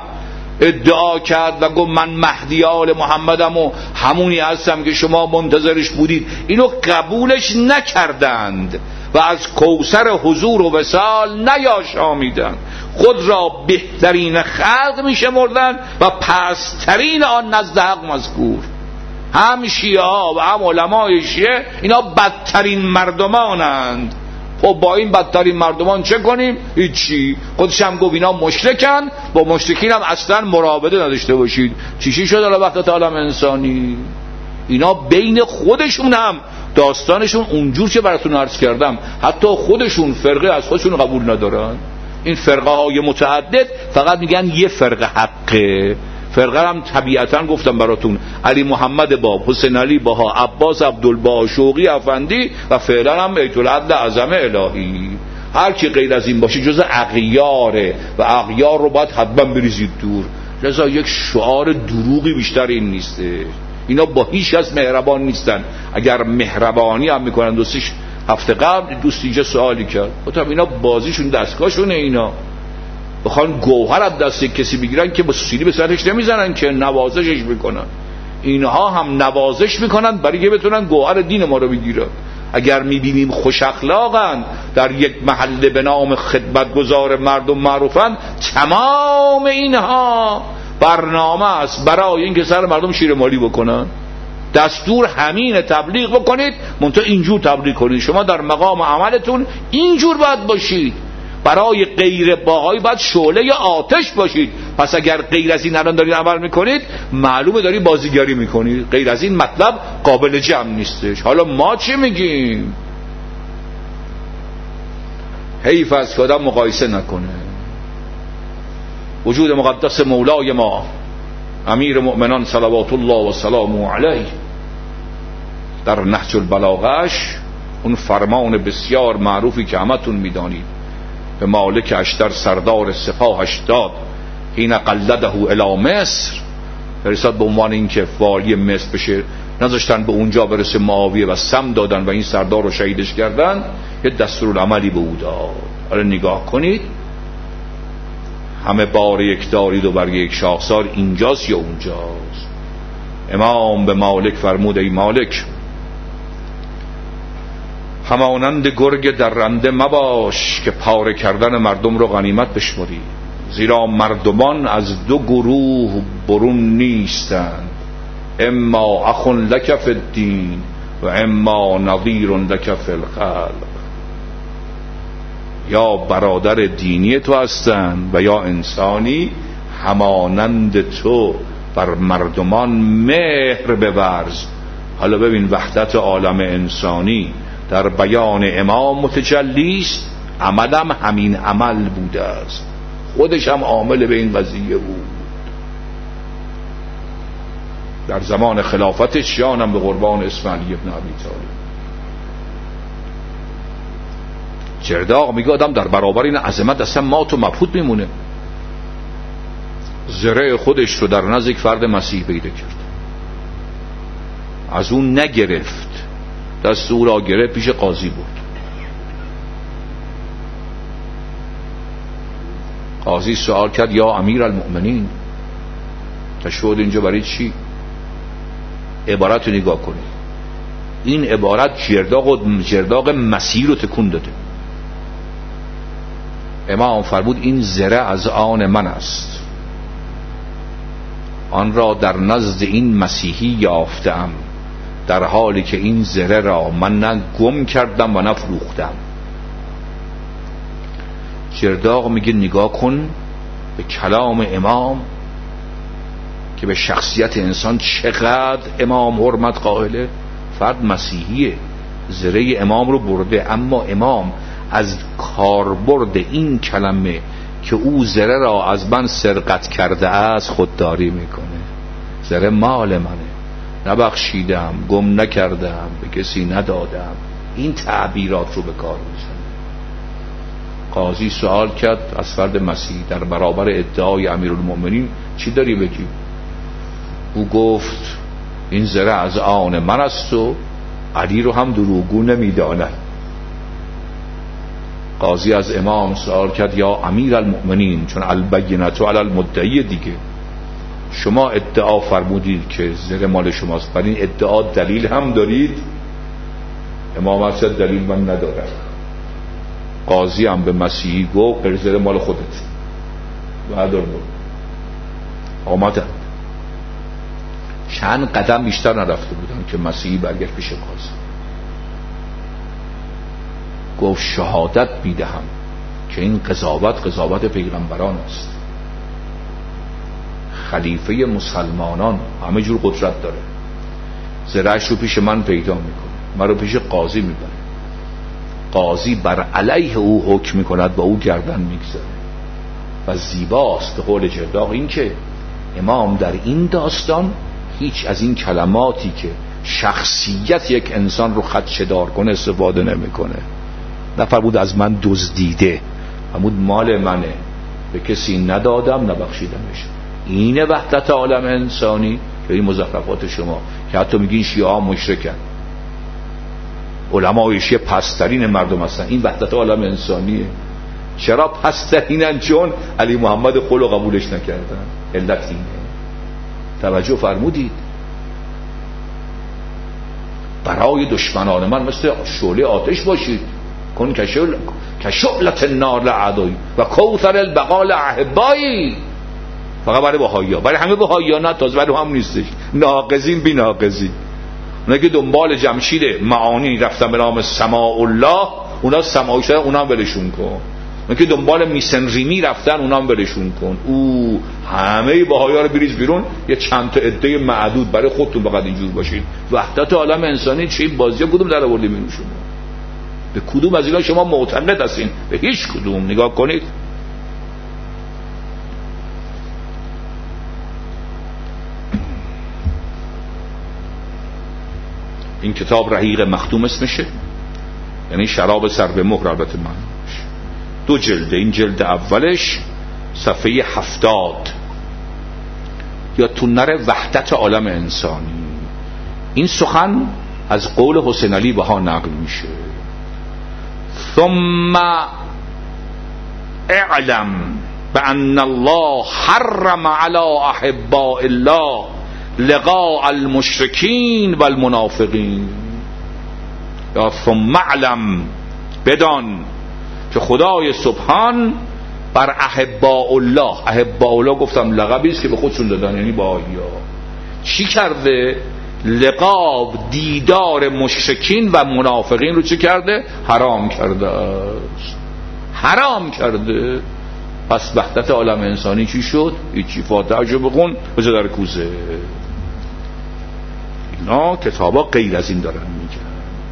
ادعا کرد و گفت من مهدی آل محمدم و همونی هستم که شما منتظرش بودید، اینو قبولش نکردند و از کوثر حضور و وصال نیاشامیدند. خود را بهترین خلق میشمردند و پسترین آن نزد حق مذکور. هم شیعه ها و هم علمای شیعه اینا بدترین مردمانند. خب با این بدترین مردمان چه کنیم؟ هیچی. خودش هم گفت اینا مشرکن، با مشرکین هم اصلا مراوده نداشته باشید. چیشی شد الان وقت عالم انسانی؟ اینا بین خودشون هم داستانشون اونجور که براتون عرض کردم، حتی خودشون فرقه از خودشون قبول ندارن. این فرقه های متعدد فقط میگن یه فرقه حقه. فرقه هم طبیعتا گفتم براتون علی محمد باب، حسین علی بها، عباس عبدالبها، شوقی افندی و فعلا هم بیت العدل اعظم الهی. هر کی غیر از این باشه جز اغیاره و اغیار رو باید حتما بریزید دور. لذا یک شعار دروغی بیشتر این نیسته. اینا با هیچ کس مهربان نیستن. اگر مهربانی هم میکنن دوستیش هفته قبل دوستی اینجا سوالی کرد گفتم اینا بازیشون دستگاهشونه، اینا بخوان گوهر از دست کسی بگیرن که با سیلی به سرش نمیزنن که نوازشش میکنن. اینها هم نوازش میکنن برای که بتونن گوهر دین ما رو بگیرن. اگر میبینیم خوش اخلاقن، در یک محله به نام خدمتگزار مردم معروفن، تمام اینها برنامه است برای اینکه سر مردم شیر مالی بکنن. دستور همین تبلیغ بکنید، منتها اینجور تبلیغ کنید. شما در مقام عملتون اینجور باید باشید. برای غیر باهایی باید شعله آتش باشید. پس اگر غیر از این الان دارید عمل میکنید، معلومه دارید بازیگری میکنید. غیر از این مطلب قابل جمع نیستش. حالا ما چی میگیم؟ حیف است که آدم مقایسه نکنه. وجود مقدس مولای ما امیر مؤمنان صلوات الله و سلامه علیه در نهج البلاغه‌اش اون فرمان بسیار معروفی که همتون میدانید به مالک اشتر سردار سپاهش داد حین قلده الی مصر، فرستاد به عنوان اینکه والی مصر بشه، نذاشتن به اونجا برسه معاویه و سم دادن و این سردار رو شهیدش کردن. یه دستورالعملی به او داد. حالا نگاه کنید، همه بار یک دارید و برگ یک شاخسار اینجاست یا اونجاست. امام به مالک فرمود ای مالک، همانند گرگ درنده مباش که پاره کردن مردم رو غنیمت بشمری، زیرا مردمان از دو گروه برون نیستند، اما اخ لک فی الدین و اما نظیر لک فی الخلق. یا برادر دینی تو هستند و یا انسانی همانند تو بر مردمان مهر بورز. حالا ببین وحدت عالم انسانی در بیان امام متجلی است، عملم همین عمل بوده است، خودش هم عامل به این قضیه بود. در زمان خلافتش جانم به قربان اسماعیل ابن ابی طالب. جرداق میگه آدم در برابر این عظمت اصلا مات و مبهوت میمونه. زره خودش رو در نزد یک فرد مسیح پیدا کرد، از اون نگرفت، دست او را گرفت پیش قاضی برد. قاضی سوال کرد یا امیر المؤمنین تشهد اینجا برای چی؟ عبارت رو نگاه کنید. این عبارت جرداق و جرداق مسیح رو تکون داده. امام فرمود این زره از آن من است. آن را در نزد این مسیحی یافتم، در حالی که این زره را من نه گم کردم و نه فروختم. جرداق میگه نگاه کن به کلام امام که به شخصیت انسان چقدر امام حرمت قائله. فرد مسیحیه، زره امام رو برده، اما امام از کاربرد این کلمه که او زره را از من سرقت کرده است خودداری میکنه. زره مال منه، نبخشیدم، گم نکردم، به کسی ندادم. این تعبیرات رو به کار میزنه. قاضی سوال کرد از فرد مسیح در برابر ادعای امیرالمومنین چی داری بگی؟ او گفت این زره از آن من است و علی رو هم دروغگو نمیداند. قاضی از امام سوال کرد یا امیرالمومنین، چون البینة علی المدعی دیگه، شما ادعا فرمودید که زره مال شماست، برای این ادعا دلیل هم دارید؟ امام اصلا دلیل من ندارم. قاضی هم به مسیحی گفت زره مال خودت، بردار بود. آمدن چند قدم بیشتر نرفته بودن که مسیحی برگشت پیش قاضی، گفت شهادت میدهم که این قضاوت قضاوت پیغمبران است. خلیفه مسلمانان همه جور قدرت داره، زرهش رو پیش من پیدا میکنه، من رو پیش قاضی میبره، قاضی بر علیه او حکم میکند و او گردن میگذاره. و زیباست به قول جرداق این که امام در این داستان هیچ از این کلماتی که شخصیت یک انسان رو خدشه‌دار کنه استفاده نمیکنه. نفر بود از من دزدیده، فرمود مال منه، به کسی ندادم نبخشیدمش. اینه وحدت عالم انسانی که این مزخرفات شما که حتی میگین شیعه ها مشرکن، علمای شیعه پسترین مردم هستن. این وحدت عالم انسانیه. چرا پسترینن؟ چون علی محمد خلو قبولش نکردن. علت اینه. توجه فرمودید؟ برای دشمنان من مثل شعله آتش باشید، کن کشعلت النار لعدوی و کوثر البقال احبایی. فقط برای بهائی‌ها، برای همه بهائی‌ها نه، تازه برای هم نیستش. ناقضین بی ناقضی. اونا که دنبال جمشید معانی رفتن به نام سماع الله، اونا سماعی شدن، اونا هم ولشون کن. اونا که دنبال میسنریمی رفتن، اونا هم ولشون کن. او همه بهائی‌ها رو بریز بیرون، یه چند تا عده معدود برای خودتون فقط اینجور باشید. وحدت عالم انسانی چه بازی‌ها کدوم در آوردید اینو شما؟ به کدوم از اینا شما معتقد هستین؟ به هیچ کدوم. نگاه کنید. این کتاب رحیق مختوم اسمشه، یعنی شراب سر به مهر. البته من دو جلده. این جلد اولش صفحه هفتاد یا تو نره وحدت عالم انسانی. این سخن از قول حسین علی بها نقل میشه. ثم اعلم بأن الله حرم على احباء الله لقاء المشرکین و المنافقین. یا ثم اعلم، بدان که خدای سبحان بر احباء الله، احباء الله گفتم لقبی است که به خودشون دادن، یعنی بهائی‌ها، چی کرده؟ لقا، دیدار مشرکین و منافقین رو چی کرده؟ حرام کرده است. حرام کرده. پس وحدت عالم انسانی چی شد؟ هیچی. فاتحه‌شو بخون بذار در کوزه. اینا کتابا غیر از این دارن میگن.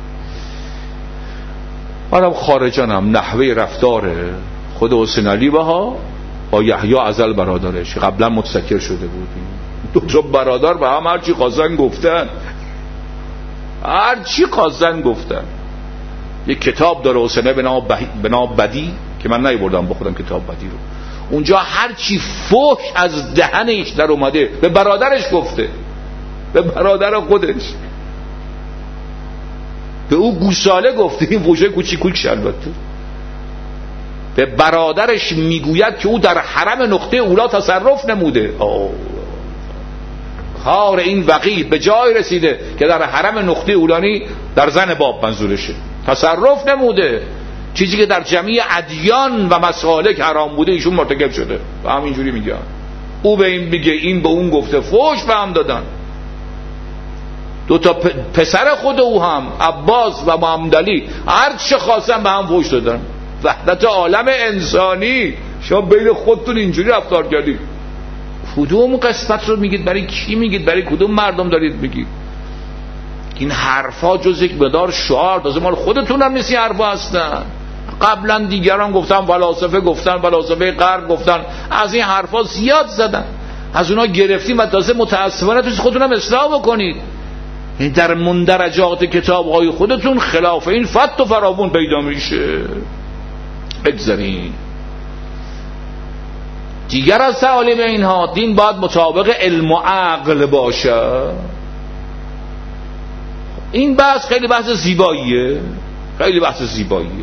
منم خارجانم. نحوه رفتار خود حسین علی بها با یحیی ازل برادرش قبلا متذکر شده بودیم. دو تا برادر به هم هرچی خواستن گفتن، هرچی خواستن گفتن. یک کتاب داره حسین به نام بدی که من نیاوردم بخودم کتاب بدی رو. اونجا هرچی فحش از دهنش در اومده به برادرش گفته، به برادر خودش، به او گوساله گفته. این فحشه کوچیک کوچیک البته. به برادرش میگوید که او در حرم نقطه اولا تصرف نموده. آه. کار این وقیح به جای رسیده که در حرم نقطه اولانی در زن باب منظورشه تصرف نموده. چیزی که در جمعی ادیان و مسالک حرام بوده ایشون مرتکب شده و همینجوری میگن. او به این میگه، این به اون گفته، فحش به هم دادن. دو تا پسر خود او هم، عباس و محمد علی، هر چه خواستن به هم فحش دادن. وحدت عالم انسانی، شما بین خودتون اینجوری رفتار کردید. کدوم قسمت رو میگید؟ برای کی میگید؟ برای کدوم مردم دارید میگید؟ این حرفا جز یک مقدار شعار، تازه مال خودتون هم نیست این حرفا هستن. قبلا دیگران گفتن، فلاسفه گفتن، فلاسفه غرب گفتن، از این حرفا زیاد زدن، از اونا گرفتیم و تازه متاسفانه توش خودتون هم اصلاح بکنید. یعنی در مندرجات کتاب‌های خودتون خلاف این فت و فراوون پیدا میشه. بگذارین دیگر از تعالیم اینها، دین باید مطابق علم و عقل باشه. این بحث خیلی بحث زیباییه، خیلی بحث زیباییه.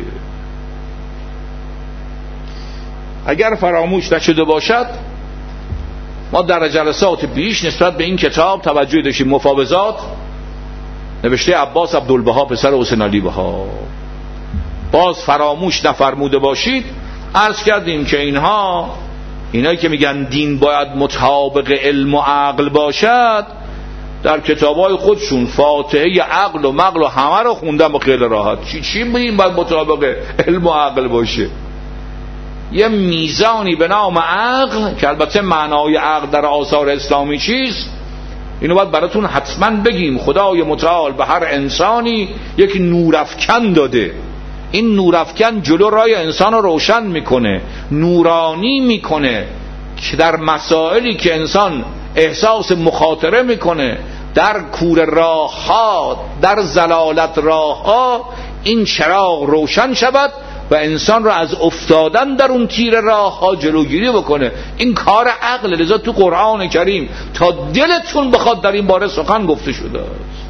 اگر فراموش نشده باشد، ما در جلسات پیش نسبت به این کتاب توجه داشتیم. مفاوضات نوشته عباس عبدالبها پسر حسین علی بها. باز فراموش نفرموده باشید عرض کردیم که اینها اینایی که میگن دین باید مطابق علم و عقل باشد، در کتابای خودشون فاتحه عقل و مقل و همه رو خوندن با خیلی راحت. چی چی میگیم باید مطابق علم و عقل باشه؟ یه میزانی به نام عقل که البته معنای عقل در آثار اسلامی چیست، اینو باید براتون حتما بگیم. خدای متعال به هر انسانی یک نورافکن داده. این نورافکن جلو رای انسان رو روشن میکنه، نورانی میکنه که در مسائلی که انسان احساس مخاطره میکنه، در کور راه ها، در زلالت راه ها، این چراغ روشن شود و انسان رو از افتادن در اون تیر راه ها جلوگیری بکنه. این کار عقل. لذا تو قرآن کریم تا دلتون بخواد در این باره سخن گفته شده است.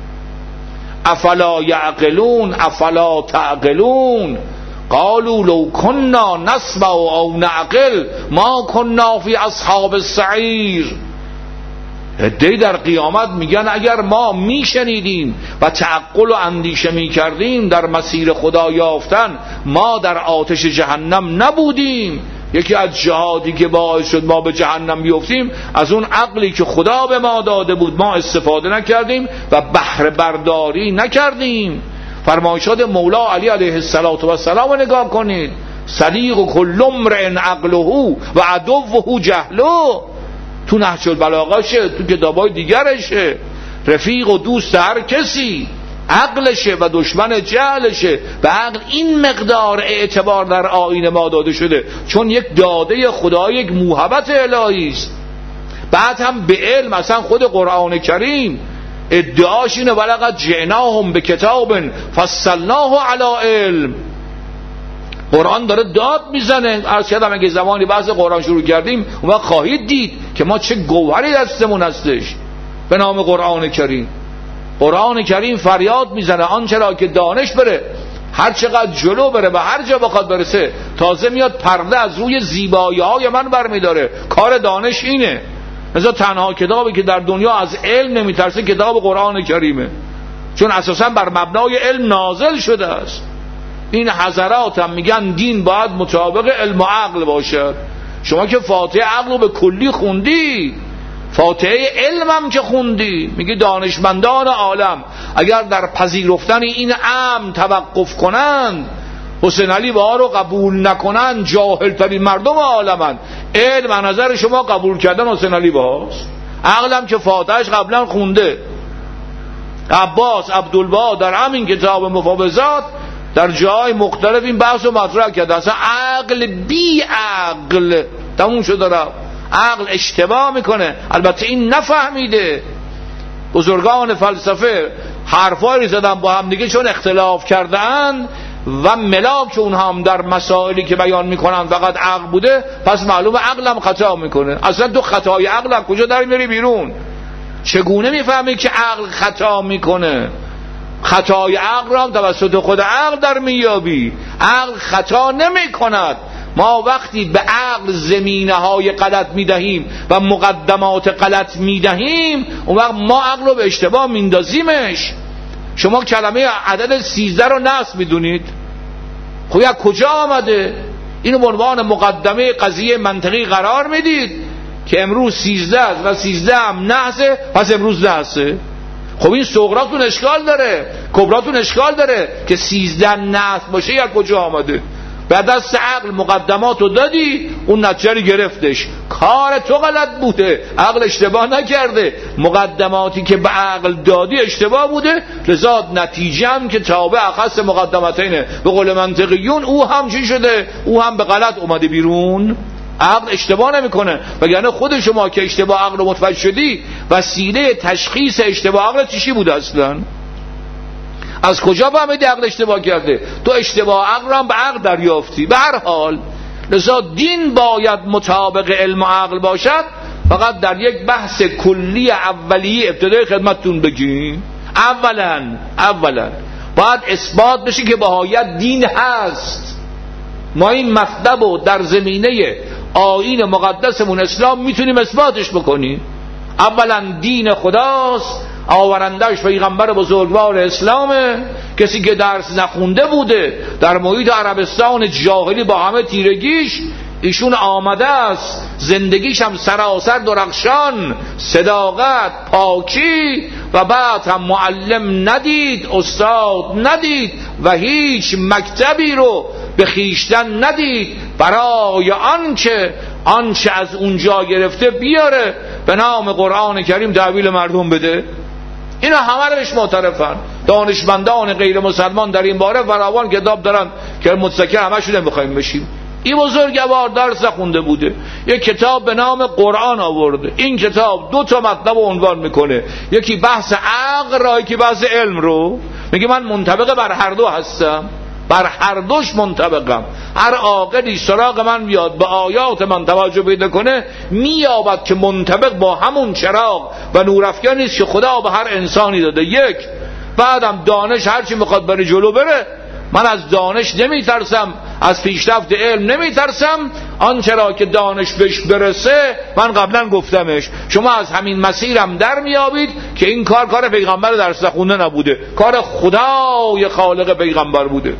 افلا یعقلون افلا تعقلون قالوا لو كنا نسمع او نعقل ما كنا فی اصحاب السعیر. عده‌ای در قیامت میگن اگر ما میشنیدیم و تعقل و اندیشه میکردیم در مسیر خدا یافتن، ما در آتش جهنم نبودیم. یکی از جهادی که باعث شد ما به جهنم بیفتیم، از اون عقلی که خدا به ما داده بود ما استفاده نکردیم و بهره برداری نکردیم. فرمایشات مولا علی علیه السلام رو نگاه کنید. صدیق کل امرئ عقله و عدوه جهله. تو نهج البلاغه‌شه، تو کتابای دیگرشه. رفیق و دوست هر کسی عقلشه و دشمن جهلشه. به عقل این مقدار اعتبار در آیین ما داده شده، چون یک داده خدا، یک موهبت الهی است. بعد هم به علم، اصلا خود قرآن کریم ادعاش اینه ولقد جئناهم بکتاب فصلناه علی علم. قرآن داره داد میزنه. عرض کردم اگه زمانی بحث قرآن شروع کردیم اون وقت خواهید دید که ما چه گوهری دستمون هستش به نام قرآن کریم. قرآن کریم فریاد میزنه آنچه را که دانش بره، هر چقدر جلو بره و هر جا بخواد برسه، تازه میاد پرده از روی زیبایی های من برمیداره. کار دانش اینه. مثلا تنها کتابی که در دنیا از علم نمیترسه کتاب قرآن کریمه، چون اساسا بر مبنای علم نازل شده است. این حضرات هم میگن دین باید مطابق علم و عقل باشد. شما که فاتحه عقل رو به کلی خوندی، فاتحه علم هم که خوندی، میگی دانشمندان عالم اگر در پذیرفتن این امر توقف کنند، حسین علی بها رو قبول نکنند، جاهل ترین مردم عالمند. علم از نظر شما قبول کردن حسین علی بهاست، عقلم که فاتحهش قبلا خونده. عباس عبدالبها در همین کتاب مفاوضات در جای مختلف این بحث رو مطرح کرده. اصلا عقل بی عقل تموم شده رفت. عقل اشتباه میکنه. البته این نفهمیده. بزرگان فلسفه حرفایی زدن با هم دیگه چون اختلاف کردن و ملاک اونها هم در مسائلی که بیان میکنن فقط عقل بوده، پس معلوم عقلم خطا میکنه. اصلا تو خطای عقلم کجا در میری بیرون؟ چگونه میفهمی که عقل خطا میکنه؟ خطای عقل را هم توسط خود عقل در میابی. عقل خطا نمی کند. ما وقتی به عقل زمینه های غلط میدهیم و مقدمات غلط میدهیم، اون وقت ما عقل رو به اشتباه میندازیمش. شما کلمه عدد سیزده رو نصب میدونید، خب از کجا آمده؟ اینو به عنوان مقدمه قضیه منطقی قرار میدید که امروز سیزده است و سیزده هم نحسه، پس امروز نحسه. خب این صغراتون اشکال داره، کبراتون اشکال داره که سیزده نحس باشه یا کجا آمده؟ بعد از عقل مقدماتو دادی، اون نتیجه گرفتش. کار تو غلط بوده، عقل اشتباه نکرده، مقدماتی که به عقل دادی اشتباه بوده، لذا نتیجه هم که تابع اخص مقدمتینه. به قول منطقیون او هم چی شده؟ او هم به غلط اومده بیرون. عقل اشتباه نمیکنه، وگرنه خود شما که اشتباه عقل رو متوجه شدی، وسیله تشخیص اشتباه عقل چی بوده اصلا؟ از کجا فهمیدی عقل اشتباه کرده؟ تو اشتباه عقل رو هم به عقل دریافتی. به هر حال لذا دین باید مطابق علم و عقل باشد. فقط در یک بحث کلی اولیه ابتدای خدمتتون بگیم، اولا اولا باید اثبات بشه که بهایت دین هست. ما این مطلب رو در زمینه آیین مقدسمون اسلام میتونیم اثباتش بکنیم. اولا دین خداست، آورندهش پیغمبر بزرگوار اسلامه. کسی که درس نخونده بوده در محیط عربستان جاهلی با همه تیرگیش، ایشون آمده است زندگیش هم سراسر درخشان، صداقت، پاکی، و بعد هم معلم ندید، استاد ندید و هیچ مکتبی رو به خیشتن ندید برای آنچه آنچه از اونجا گرفته بیاره به نام قرآن کریم تحویل مردم بده. اینا همه رو بهش معترفن. دانشمندان غیر مسلمان در این باره فراوان کتاب دارن که متذکر همشون نمیخوایم بشیم. این بزرگوار درس خونده بوده، یک کتاب به نام قرآن آورده. این کتاب دو تا مطلب رو عنوان میکنه، یکی بحث عقل را، یکی بحث علم رو. میگه من منطبق بر هر دو هستم، بر هر دوش منطبقم. هر عاقلی سراغ من بیاد به آیات من توجه پیدا کنه، مییابد که منطبق با همون چراغ و نورافکنی است که خدا به هر انسانی داده. یک، بعدم دانش هرچی میخواد بره جلو بره، من از دانش نمیترسم، از پیشرفت علم نمیترسم. آنچه را که دانش بهش برسه من قبلا گفتمش، شما از همین مسیرم در میابید که این کار کار پیغمبر درس خونده نبوده، کار خدای خالق پیغمبر بوده.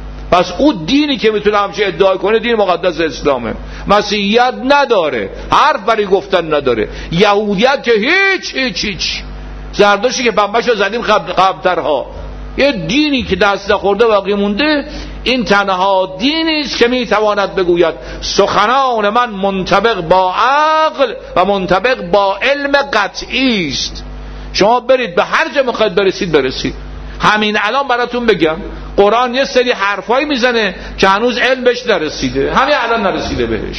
پس او دینی که میتونه همچه ادعا کنه دین مقدس اسلامه. مسیحیت نداره، حرف برای گفتن نداره. یهودیت که هیچ هیچ هیچ. زردشتی که بمبشو زدیم قبلترها. یه دینی که دست نخورده باقی مونده. این تنها دینی است که میتواند بگوید سخنان من منطبق با عقل و منطبق با علم قطعی است. شما برید به هر جا میخواید برسید برسید. همین الان براتون بگم قرآن یه سری حرفایی میزنه که هنوز علم بهش نرسیده، همین الان نرسیده بهش،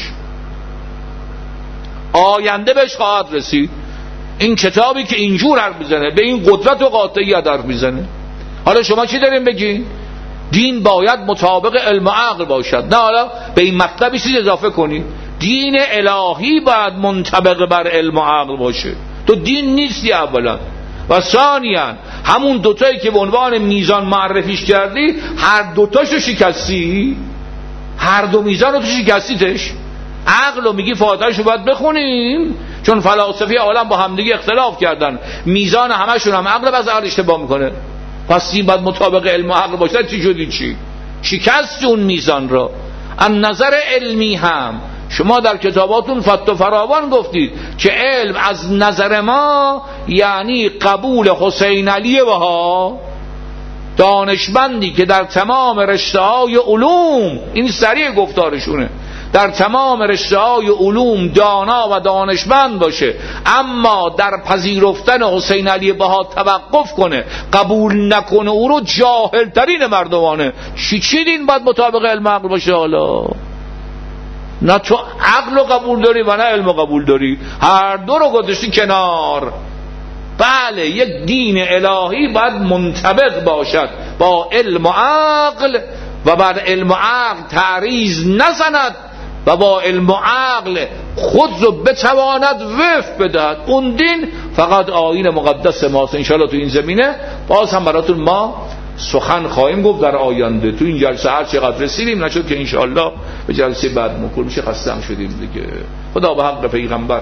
آینده بهش خواهد رسید. این کتابی که اینجور حرف میزنه به این قدرت و قاطعیت حرف میزنه. حالا شما چی دارین بگین؟ دین باید مطابق علم و عقل باشد. نه حالا به این مطلبی چیز اضافه کنی، دین الهی باید منطبق بر علم و عقل باشه. تو دین نیستی اولا، و ثانیاً همون دوتایی که به عنوان میزان معرفیش کردی هر دوتاشو شکستی، هر دو میزان رو تو شکستیتش. عقل رو میگی فاتحه‌شو باید بخونیم چون فلاسفه عالم با همدیگه اختلاف کردن، میزان همشون هم عقل بس عقل اشتباه میکنه، پس این باید مطابق علم و عقل باشه. چی شدی؟ چی شکست اون میزان رو؟ از نظر علمی هم شما در کتاباتون فتح فراوان گفتید که علم از نظر ما یعنی قبول حسین علی بها، دانشمندی که در تمام رشته‌های علوم، این سریع گفتارشونه، در تمام رشته‌های علوم دانا و دانشمند باشه، اما در پذیرفتن حسین علی بها توقف کنه، قبول نکنه، او رو جاهل ترین مردمانه. چی چی دین باید مطابق علم عقل باشه؟ حالا نه تو عقل رو قبول داری و نه علم رو قبول داری، هر دو رو گذاشتی کنار. بله، یک دین الهی باید منطبق باشد با علم و عقل و بر علم و عقل تعریض نزند و با علم و عقل خود رو بتواند وفق بدهد. اون دین فقط آیین مقدس ماست. انشاءالله تو این زمینه باز هم براتون ما سخن خواهیم گفت در آینده. تو این جلسه هر چقدر رسیدیم نشد که انشاءالله به جلسه بعد مکول میشه، خسته هم شدیم دیگه. خدا به حق پیغمبر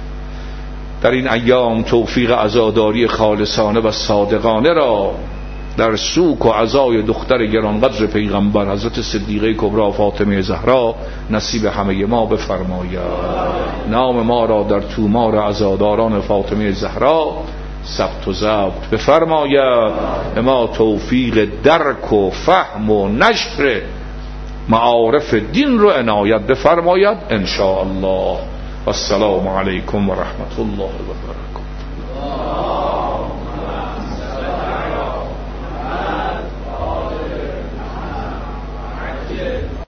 در این ایام توفیق عزاداری خالصانه و صادقانه را در سوک و عزای دختر گرانقدر پیغمبر حضرت صدیقه کبری فاطمه زهرا نصیب همه ما بفرماید. نام ما را در تومار عزاداران فاطمه زهرا ثبت و ضبط بفرماید. ما توفیق درک و فهم و نشر معارف دین رو عنایت بفرماید ان شاء الله. والسلام علیکم و رحمت الله و برکاته.